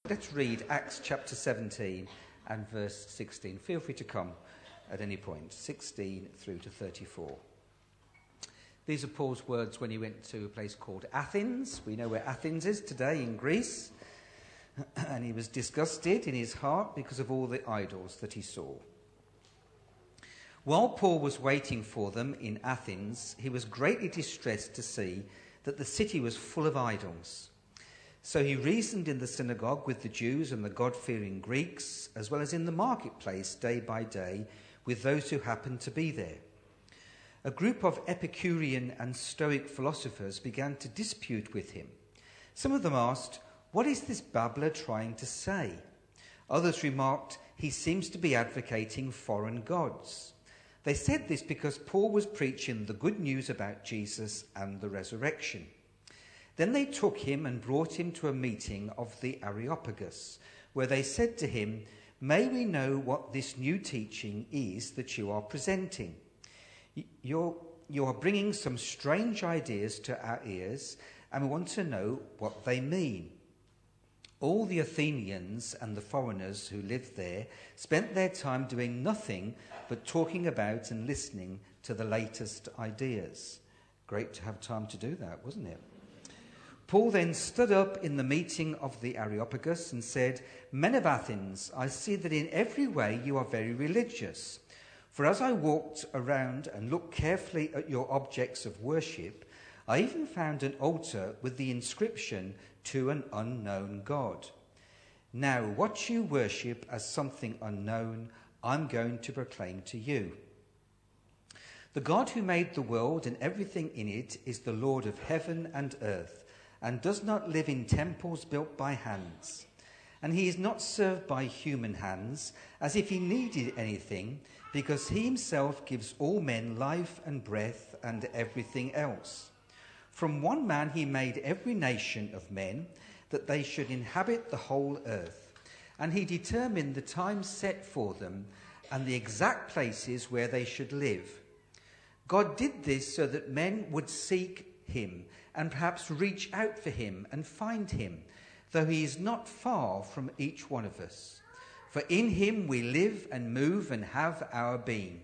Let's read Acts chapter 17 and verse 16. Feel free to come at any point, 16 through to 34. These are Paul's words when he went to a place called Athens. We know where Athens is today in Greece. And he was disgusted in his heart because of all the idols that he saw. While Paul was waiting for them in Athens, he was greatly distressed to see that the city was full of idols. So he reasoned in the synagogue with the Jews and the God-fearing Greeks, as well as in the marketplace day by day with those who happened to be there. A group of Epicurean and Stoic philosophers began to dispute with him. Some of them asked, "What is this babbler trying to say?" Others remarked, "He seems to be advocating foreign gods." They said this because Paul was preaching the good news about Jesus and the resurrection. Then they took him and brought him to a meeting of the Areopagus, where they said to him, "May we know what this new teaching is that you are presenting? You are bringing some strange ideas to our ears, and we want to know what they mean." All the Athenians and the foreigners who lived there spent their time doing nothing but talking about and listening to the latest ideas. Great to have time to do that, wasn't it? Paul then stood up in the meeting of the Areopagus and said, "Men of Athens, I see that in every way you are very religious. For as I walked around and looked carefully at your objects of worship, I even found an altar with the inscription, 'To an unknown God.' Now, what you worship as something unknown, I'm going to proclaim to you. The God who made the world and everything in it is the Lord of heaven and earth, and does not live in temples built by hands. And he is not served by human hands, as if he needed anything, because he himself gives all men life and breath and everything else. From one man he made every nation of men, that they should inhabit the whole earth. And he determined the time set for them and the exact places where they should live. God did this so that men would seek him and perhaps reach out for him and find him, though he is not far from each one of us. For in him we live and move and have our being.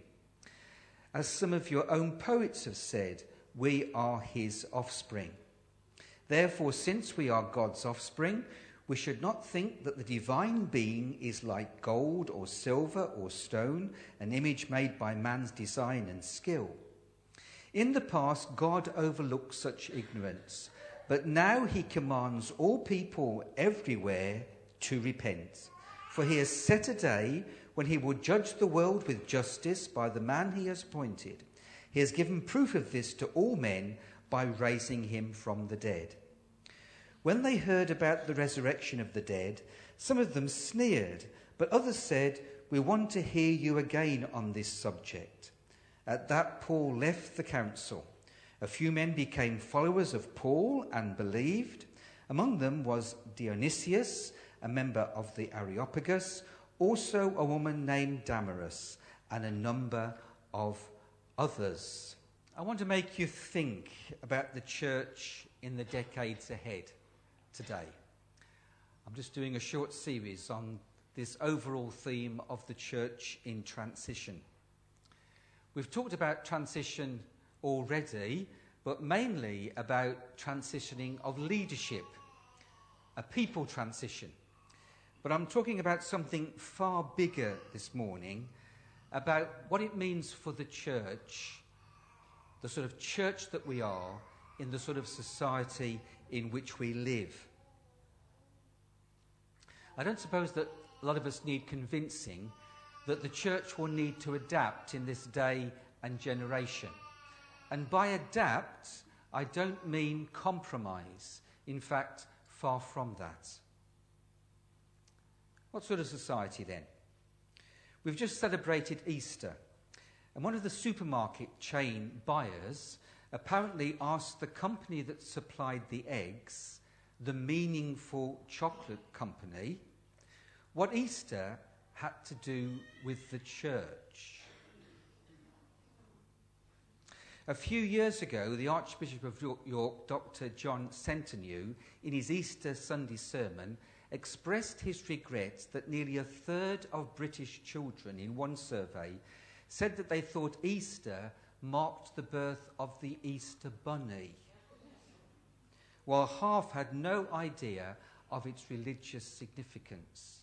As some of your own poets have said, we are his offspring. Therefore, since we are God's offspring, we should not think that the divine being is like gold or silver or stone, an image made by man's design and skill. In the past, God overlooked such ignorance, but now he commands all people everywhere to repent. For he has set a day when he will judge the world with justice by the man he has appointed. He has given proof of this to all men by raising him from the dead." When they heard about the resurrection of the dead, some of them sneered, but others said, "We want to hear you again on this subject." At that, Paul left the council. A few men became followers of Paul and believed. Among them was Dionysius, a member of the Areopagus, also a woman named Damaris, and a number of others. I want to make you think about the church in the decades ahead today. I'm just doing a short series on this overall theme of the church in transition. We've talked about transition already, but mainly about transitioning of leadership, a people transition. But I'm talking about something far bigger this morning, about what it means for the church, the sort of church that we are, in the sort of society in which we live. I don't suppose that a lot of us need convincing that the church will need to adapt in this day and generation. And by adapt, I don't mean compromise. In fact, far from that. What sort of society then? We've just celebrated Easter, and one of the supermarket chain buyers apparently asked the company that supplied the eggs, the Meaningful Chocolate Company, what Easter had to do with the church. A few years ago, the Archbishop of York, Dr. John Centineo, in his Easter Sunday sermon, expressed his regret that nearly a third of British children in one survey said that they thought Easter marked the birth of the Easter Bunny, while half had no idea of its religious significance.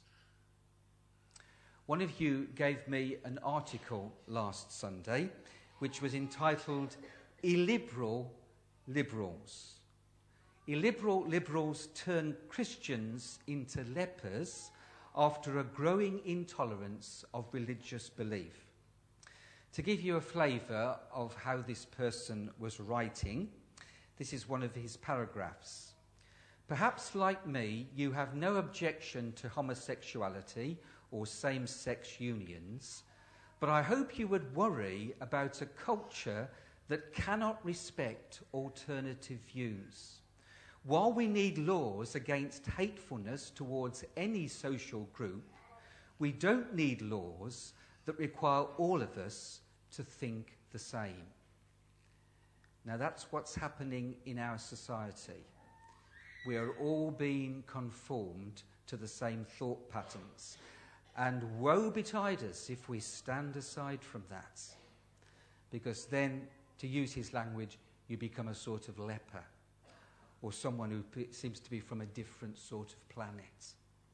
One of you gave me an article last Sunday which was entitled Illiberal Liberals. Illiberal liberals turn Christians into lepers after a growing intolerance of religious belief. To give you a flavour of how this person was writing, this is one of his paragraphs. Perhaps like me, you have no objection to homosexuality or same-sex unions, but I hope you would worry about a culture that cannot respect alternative views. While we need laws against hatefulness towards any social group, we don't need laws that require all of us to think the same. Now that's what's happening in our society. We are all being conformed to the same thought patterns. And woe betide us if we stand aside from that. Because then, to use his language, you become a sort of leper, or someone who seems to be from a different sort of planet.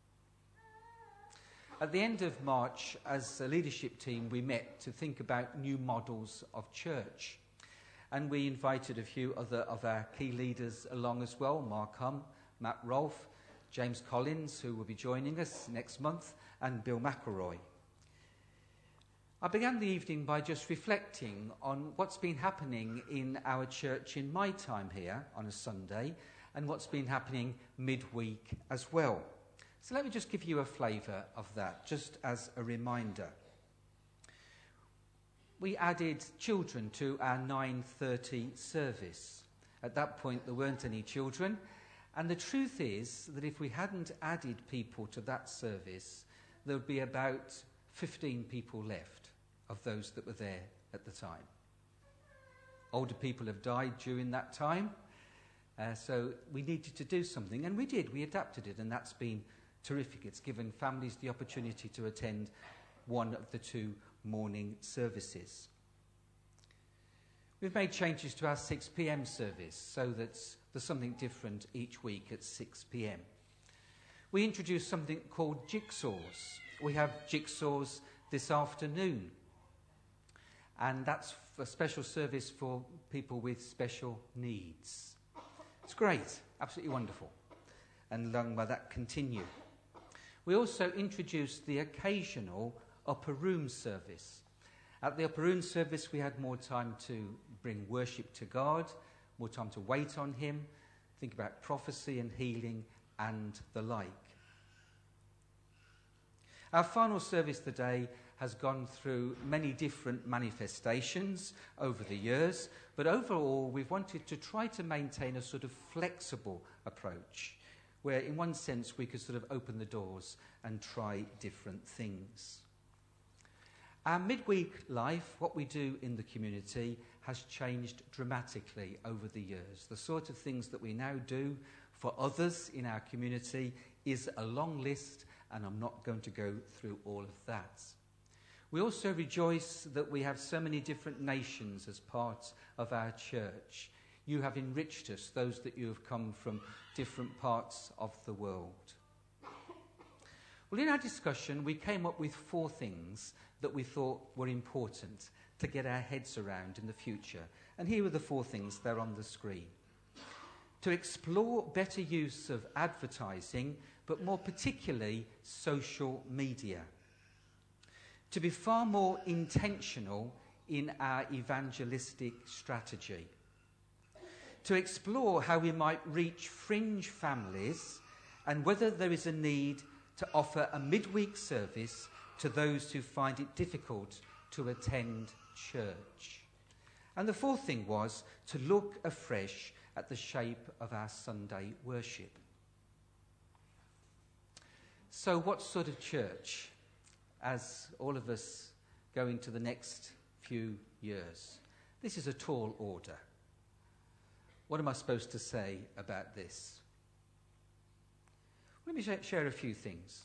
At the end of March, as a leadership team, we met to think about new models of church. And we invited a few other of our key leaders along as well, Mark Humm, Matt Rolfe, James Collins, who will be joining us next month, and Bill McElroy. I began the evening by just reflecting on what's been happening in our church in my time here on a Sunday, and what's been happening midweek as well. So let me just give you a flavour of that, just as a reminder. We added children to our 9:30 service. At that point, there weren't any children, and the truth is that if we hadn't added people to that service, there would be about 15 people left of those that were there at the time. Older people have died during that time, so we needed to do something, and we did. We adapted it, and that's been terrific. It's given families the opportunity to attend one of the two morning services. We've made changes to our 6 p.m. service so that there's something different each week at 6 p.m. We introduced something called jigsaws. We have jigsaws this afternoon, and that's a special service for people with special needs. It's great, absolutely wonderful, and long may that continue. We also introduced the occasional upper room service. At the upper room service, we had more time to bring worship to God, more time to wait on him, think about prophecy and healing and the like. Our final service today has gone through many different manifestations over the years, but overall we've wanted to try to maintain a sort of flexible approach, where in one sense we could sort of open the doors and try different things. Our midweek life, what we do in the community, has changed dramatically over the years. The sort of things that we now do for others in our community is a long list, and I'm not going to go through all of that. We also rejoice that we have so many different nations as part of our church. You have enriched us, those that you have come from different parts of the world. Well, in our discussion, we came up with 4 things that we thought were important to get our heads around in the future. And here are the 4 things, they're on the screen. To explore better use of advertising, but more particularly social media. To be far more intentional in our evangelistic strategy. To explore how we might reach fringe families and whether there is a need to offer a midweek service to those who find it difficult to attend church. And the 4th thing was to look afresh at the shape of our Sunday worship. So what sort of church, as all of us go into the next few years? This is a tall order. What am I supposed to say about this? Let me share a few things.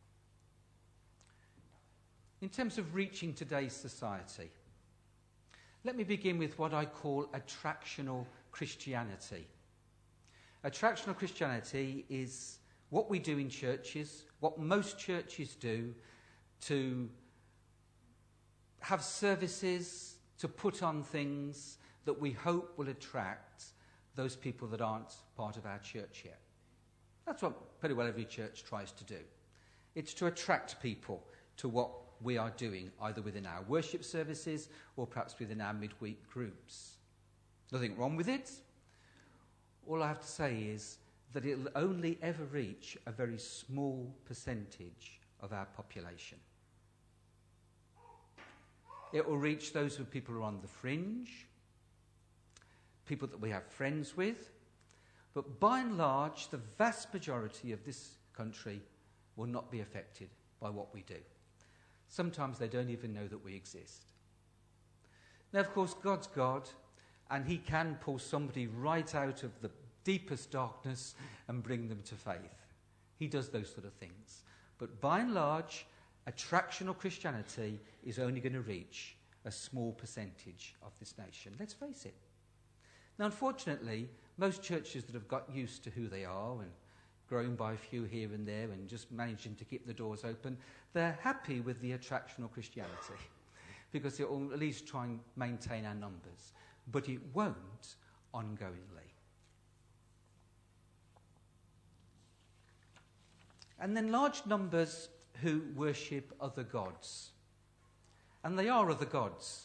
In terms of reaching today's society, let me begin with what I call attractional Christianity. Attractional Christianity is what we do in churches, what most churches do to have services, to put on things that we hope will attract those people that aren't part of our church yet. That's what pretty well every church tries to do. It's to attract people to what we are doing, either within our worship services or perhaps within our midweek groups. Nothing wrong with it. All I have to say is that it'll only ever reach a very small percentage of our population. It will reach those people who are on the fringe, people that we have friends with, but by and large, the vast majority of this country will not be affected by what we do. Sometimes they don't even know that we exist. Now, of course, God's God, and he can pull somebody right out of the deepest darkness and bring them to faith. He does those sort of things. But by and large, attractional Christianity is only going to reach a small percentage of this nation. Let's face it. Now, unfortunately, most churches that have got used to who they are and grown by a few here and there and just managing to keep the doors open, they're happy with the attractional Christianity because it will at least try and maintain our numbers. But it won't ongoingly. And then large numbers who worship other gods. And they are other gods.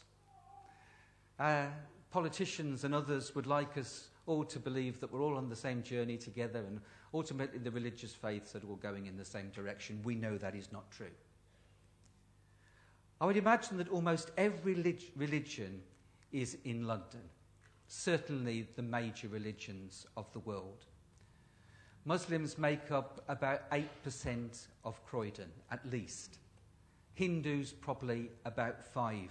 Politicians and others would like us all to believe that we're all on the same journey together and ultimately the religious faiths are all going in the same direction. We know that is not true. I would imagine that almost every religion is in London, certainly the major religions of the world. Muslims make up about 8% of Croydon, at least. Hindus probably about 5%.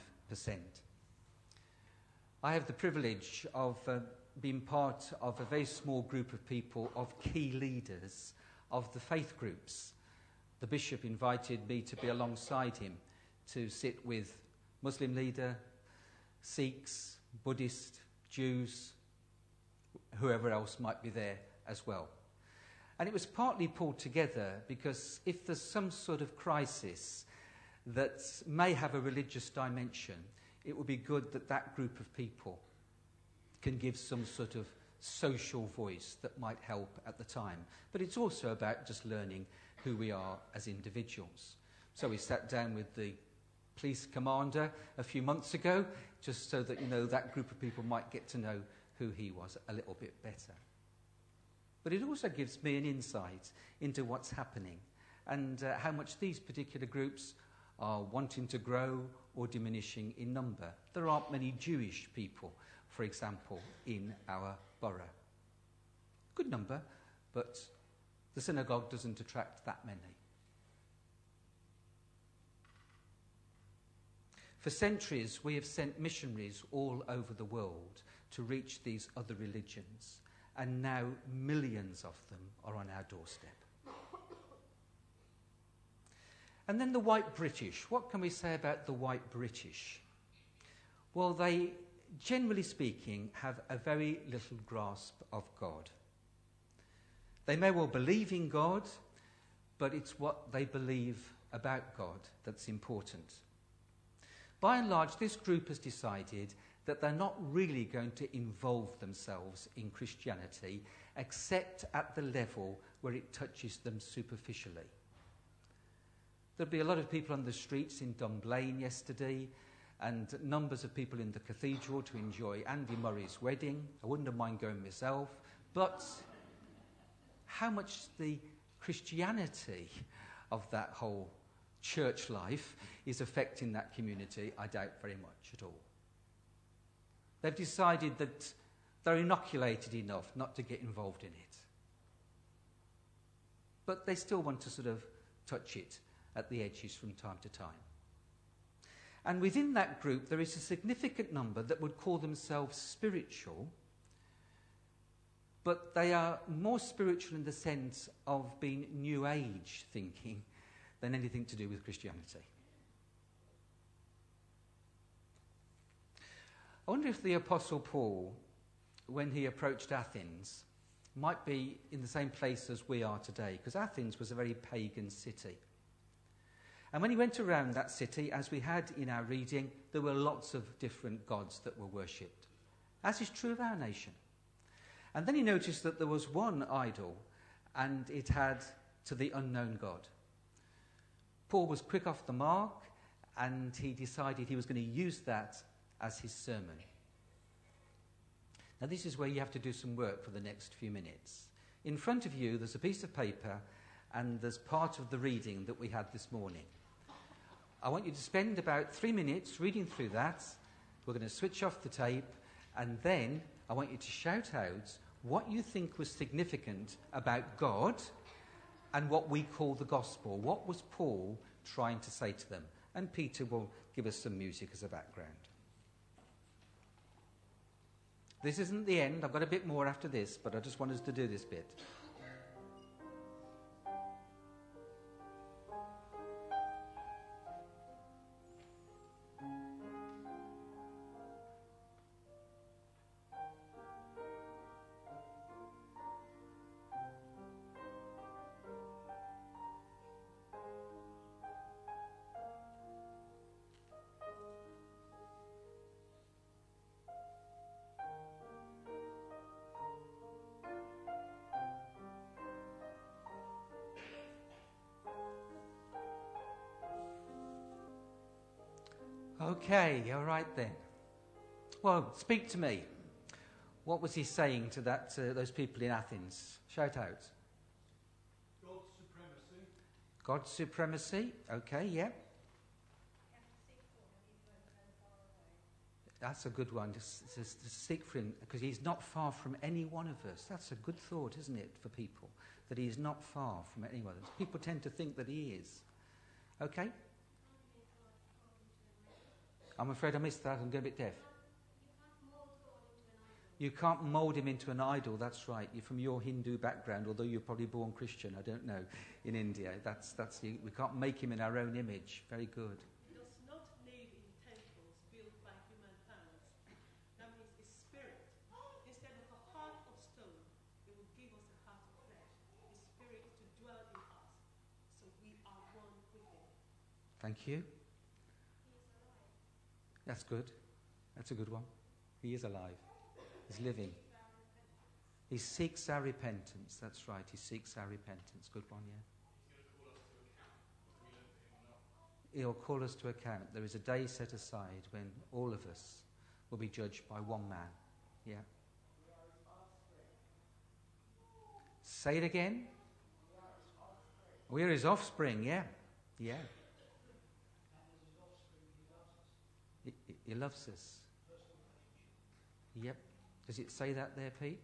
I have the privilege of being part of a very small group of people, of key leaders of the faith groups. The bishop invited me to be alongside him to sit with Muslim leader, Sikhs, Buddhist, Jews, whoever else might be there as well. And it was partly pulled together because if there's some sort of crisis that may have a religious dimension, it would be good that that group of people can give some sort of social voice that might help at the time. But it's also about just learning who we are as individuals. So we sat down with the police commander a few months ago, just so that, that group of people might get to know who he was a little bit better. But it also gives me an insight into what's happening and how much these particular groups are wanting to grow or diminishing in number. There aren't many Jewish people, for example, in our borough. Good number, but the synagogue doesn't attract that many. For centuries, we have sent missionaries all over the world to reach these other religions, and now millions of them are on our doorstep. And then the white British. What can we say about the white British? Well, they, generally speaking, have a very little grasp of God. They may well believe in God, but it's what they believe about God that's important. By and large, this group has decided that they're not really going to involve themselves in Christianity except at the level where it touches them superficially. There'll be a lot of people on the streets in Dunblane yesterday and numbers of people in the cathedral to enjoy Andy Murray's wedding. I wouldn't have mind going myself, but how much the Christianity of that whole church life is affecting that community, I doubt very much at all. They've decided that they're inoculated enough not to get involved in it. But they still want to sort of touch it at the edges from time to time. And within that group, there is a significant number that would call themselves spiritual, but they are more spiritual in the sense of being New Age thinking than anything to do with Christianity. I wonder if the Apostle Paul, when he approached Athens, might be in the same place as we are today, because Athens was a very pagan city. And when he went around that city, as we had in our reading, there were lots of different gods that were worshipped, as is true of our nation. And then he noticed that there was one idol, and it had to the unknown God. Paul was quick off the mark, and he decided he was going to use that as his sermon. Now, this is where you have to do some work for the next few minutes. In front of you, there's a piece of paper, and there's part of the reading that we had this morning. I want you to spend about 3 minutes reading through that. We're going to switch off the tape, and then I want you to shout out what you think was significant about God and what we call the gospel. What was Paul trying to say to them? And Peter will give us some music as a background. This isn't the end. I've got a bit more after this, but I just want us to do this bit. Okay, all right then. Well, speak to me. What was he saying to those people in Athens? Shout out. God's supremacy. God's supremacy. Okay, yeah. That's a good one. To seek for him, because he's not far from any one of us. That's a good thought, isn't it, for people? That he is not far from anyone. People tend to think that he is. Okay? I'm afraid I missed that. I'm going a bit deaf. You can't mould him into an idol, that's right. You're from your Hindu background, although you're probably born Christian, I don't know, in India. We can't make him in our own image. Very good. He does not live in temples built by human hands. That means his spirit. Instead of a heart of stone, he will give us a heart of flesh. His spirit to dwell in us. So we are one with him. Thank you. That's good. That's a good one. He is alive. He's living. He seeks our repentance. That's right. He seeks our repentance. Good one, yeah. He'll call us to account. There is a day set aside when all of us will be judged by one man. Yeah. Say it again. We are his offspring, yeah. Yeah. He loves us. Yep. Does it say that there, Pete?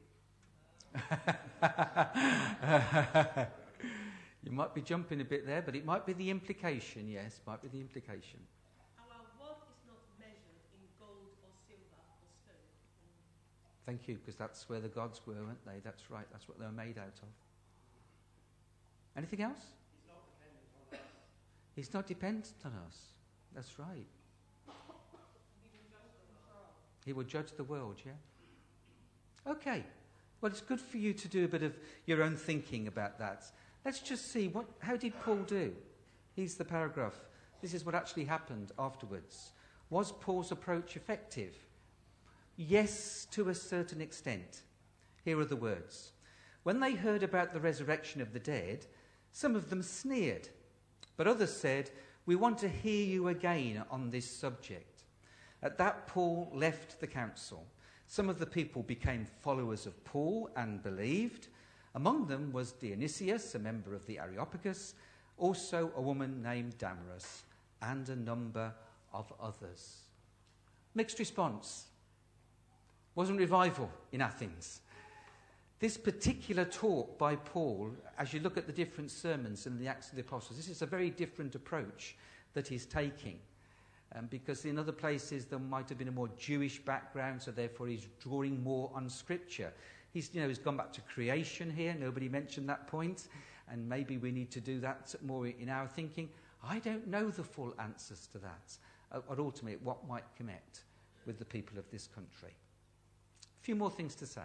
You might be jumping a bit there, but it might be the implication, yes, might be the implication. Our worth is not measured in gold or silver or stone. Thank you, because that's where the gods were, weren't they? That's right, that's what they were made out of. Anything else? He's not dependent on us. He's not dependent on us. That's right. He will judge the world, yeah? Okay. Well, it's good for you to do a bit of your own thinking about that. Let's just see, how did Paul do? Here's the paragraph. This is what actually happened afterwards. Was Paul's approach effective? Yes, to a certain extent. Here are the words. When they heard about the resurrection of the dead, some of them sneered, but others said, "We want to hear you again on this subject." At that, Paul left the council. Some of the people became followers of Paul and believed. Among them was Dionysius, a member of the Areopagus, also a woman named Damaris, and a number of others. Mixed response. Wasn't revival in Athens. This particular talk by Paul, as you look at the different sermons in the Acts of the Apostles, this is a very different approach that he's taking. Because in other places there might have been a more Jewish background, so therefore he's drawing more on Scripture. He's gone back to creation here. Nobody mentioned that point, and maybe we need to do that more in our thinking. I don't know the full answers to that, or ultimately what might connect with the people of this country. A few more things to say.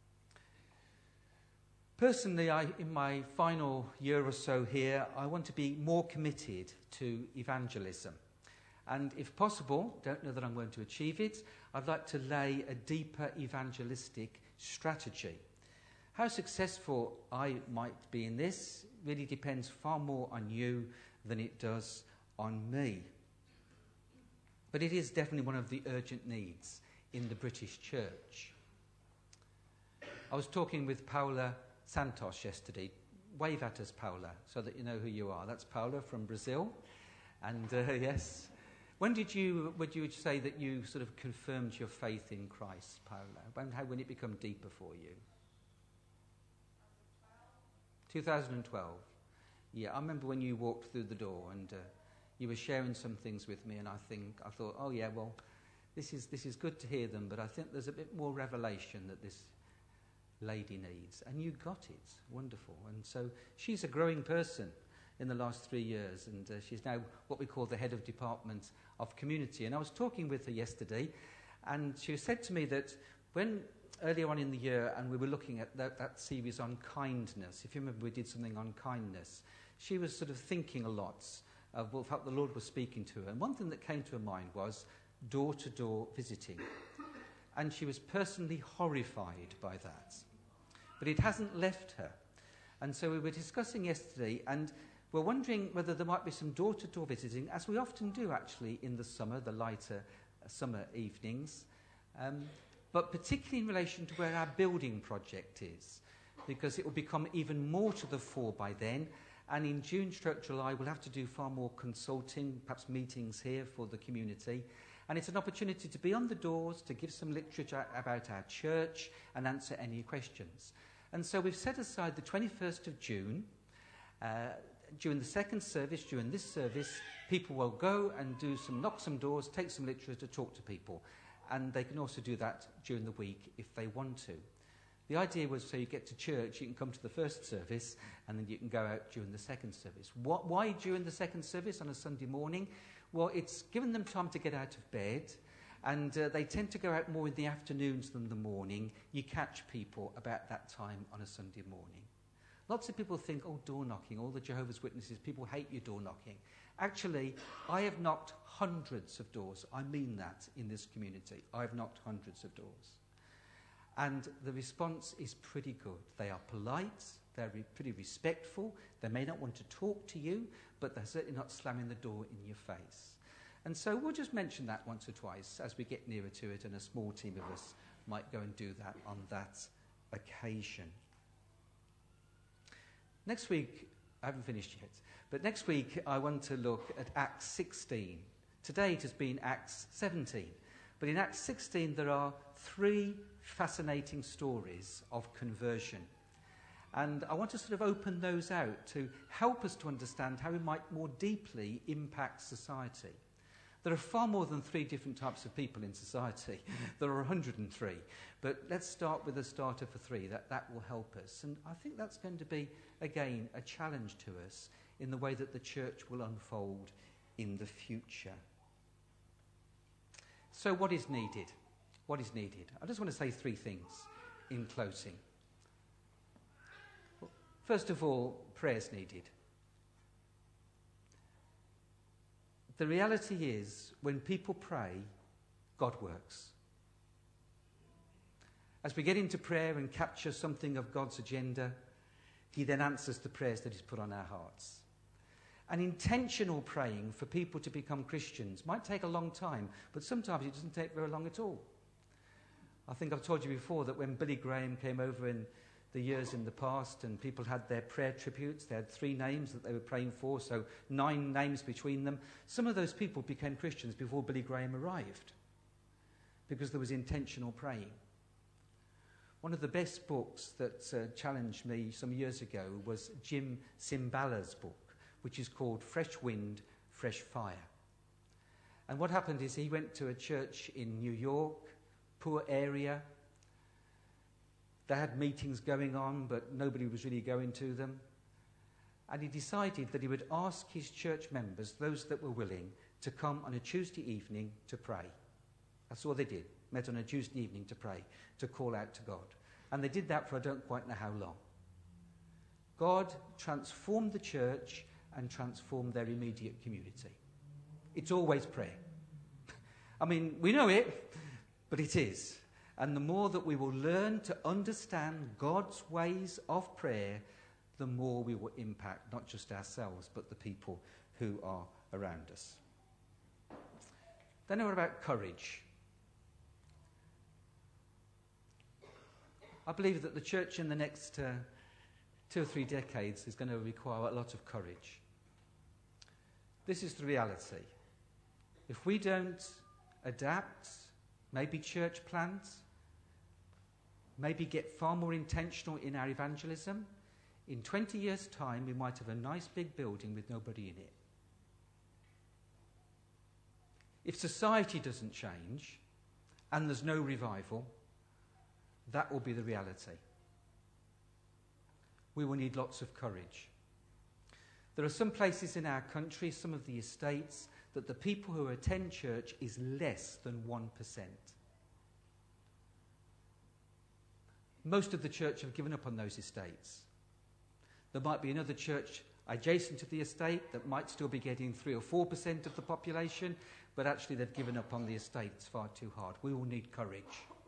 Personally, in my final year or so here, I want to be more committed to evangelism. And if possible, don't know that I'm going to achieve it, I'd like to lay a deeper evangelistic strategy. How successful I might be in this really depends far more on you than it does on me. But it is definitely one of the urgent needs in the British church. I was talking with Paula Santos yesterday. Wave at us, Paula, so that you know who you are. That's Paula from Brazil. And yes, when would you say that you sort of confirmed your faith in Christ, Paula? When it become deeper for you? 2012. Yeah, I remember when you walked through the door and you were sharing some things with me, and I thought, oh yeah, well, this is good to hear them, but I think there's a bit more revelation that this lady needs, and you got it. Wonderful. And so she's a growing person in the last 3 years, and she's now what we call the head of department of community. And I was talking with her yesterday, and she said to me that when earlier on in the year, and we were looking at that series on kindness, if you remember we did something on kindness, she was sort of thinking a lot of what the Lord was speaking to her. And one thing that came to her mind was door-to-door visiting. And she was personally horrified by that. But it hasn't left her. And so we were discussing yesterday, and we're wondering whether there might be some door-to-door visiting, as we often do actually in the summer, the lighter summer evenings, but particularly in relation to where our building project is, because it will become even more to the fore by then. And in June/July, we'll have to do far more consulting, perhaps meetings here for the community. And it's an opportunity to be on the doors, to give some literature about our church and answer any questions. And so we've set aside the 21st of June. During the second service, during this service, people will go and knock some doors, take some literature to talk to people. And they can also do that during the week if they want to. The idea was so you get to church, you can come to the first service, and then you can go out during the second service. Why during the second service on a Sunday morning? Well, it's given them time to get out of bed, and they tend to go out more in the afternoons than the morning. You catch people about that time on a Sunday morning. Lots of people think, oh, door knocking, all the Jehovah's Witnesses, people hate you door knocking. Actually, I have knocked hundreds of doors. I mean that in this community. I've knocked hundreds of doors. And the response is pretty good. They are polite, they're pretty respectful, they may not want to talk to you, but they're certainly not slamming the door in your face. And so we'll just mention that once or twice as we get nearer to it, and a small team of us might go and do that on that occasion. Next week, I haven't finished yet, but next week I want to look at Acts 16. Today it has been Acts 17. But in Acts 16 there are 3 fascinating stories of conversion. And I want to sort of open those out to help us to understand how we might more deeply impact society. There are far more than 3 different types of people in society. There are 103. But let's start with a starter for 3. That will help us. And I think that's going to be, again, a challenge to us in the way that the church will unfold in the future. So what is needed? What is needed? I just want to say 3 things in closing. First of all, prayer's needed. The reality is, when people pray, God works. As we get into prayer and capture something of God's agenda, he then answers the prayers that he's put on our hearts. And intentional praying for people to become Christians might take a long time, but sometimes it doesn't take very long at all. I think I've told you before that when Billy Graham came over in the years in the past and people had their prayer tributes, they had 3 names that they were praying for, so 9 names between them. Some of those people became Christians before Billy Graham arrived because there was intentional praying. One of the best books that challenged me some years ago was Jim Cymbala's book, which is called Fresh Wind, Fresh Fire. And what happened is he went to a church in New York, poor area. They had meetings going on, but nobody was really going to them. And he decided that he would ask his church members, those that were willing, to come on a Tuesday evening to pray. That's all they did, met on a Tuesday evening to pray, to call out to God. And they did that for I don't quite know how long. God transformed the church and transformed their immediate community. It's always prayer. I mean, we know it, but it is. And the more that we will learn to understand God's ways of prayer, the more we will impact not just ourselves, but the people who are around us. Then what about courage? I believe that the church in the next 2 or 3 decades is going to require a lot of courage. This is the reality. If we don't adapt, maybe church plants, maybe get far more intentional in our evangelism, in 20 years' time we might have a nice big building with nobody in it. If society doesn't change and there's no revival, that will be the reality. We will need lots of courage. There are some places in our country, some of the estates, that the people who attend church is less than 1%. Most of the church have given up on those estates. There might be another church adjacent to the estate that might still be getting 3 or 4% of the population, but actually they've given up on the estate. It's far too hard. We will need courage.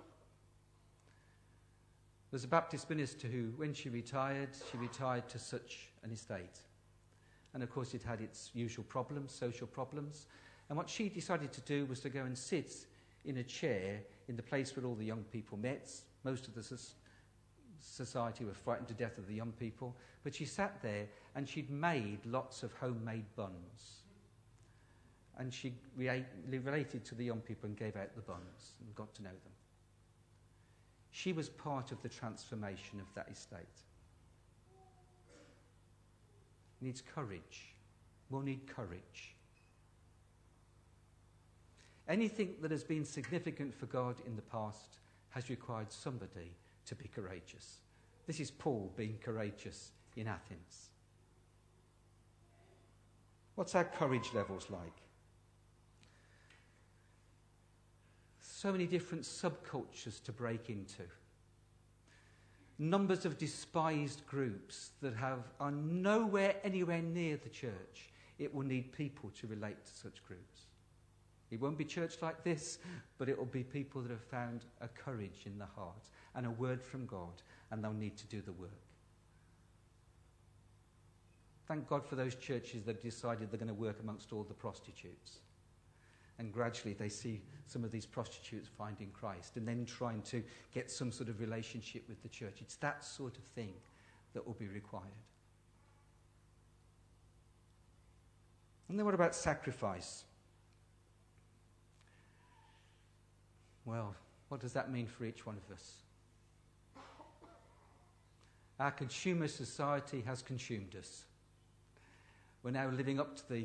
There's a Baptist minister who, when she retired to such an estate. And of course it had its usual problems, social problems. And what she decided to do was to go and sit in a chair in the place where all the young people met. Most of the society were frightened to death of the young people. But she sat there and she'd made lots of homemade buns. And she related to the young people and gave out the buns and got to know them. She was part of the transformation of that estate. Needs courage. We'll need courage. Anything that has been significant for God in the past has required somebody to be courageous. This is Paul being courageous in Athens. What's our courage levels like? So many different subcultures to break into. Numbers of despised groups that are nowhere, anywhere near the church. It will need people to relate to such groups. It won't be church like this, but it will be people that have found a courage in the heart and a word from God, and they'll need to do the work. Thank God for those churches that have decided they're going to work amongst all the prostitutes. And gradually they see some of these prostitutes finding Christ and then trying to get some sort of relationship with the church. It's that sort of thing that will be required. And then what about sacrifice? Well, what does that mean for each one of us? Our consumer society has consumed us. We're now living up to the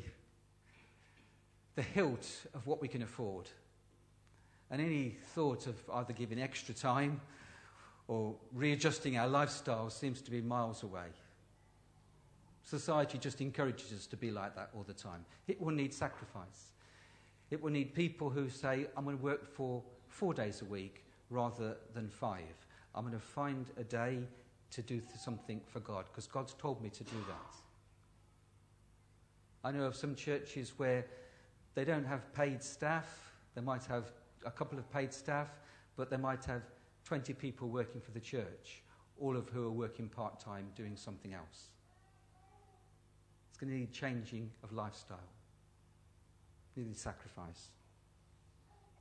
hilt of what we can afford. And any thought of either giving extra time or readjusting our lifestyle seems to be miles away. Society just encourages us to be like that all the time. It will need sacrifice. It will need people who say, I'm going to work for 4 days a week rather than 5. I'm going to find a day to do something for God because God's told me to do that. I know of some churches where they don't have paid staff. They might have a couple of paid staff, but they might have 20 people working for the church, all of who are working part-time doing something else. It's going to need changing of lifestyle. It needs sacrifice.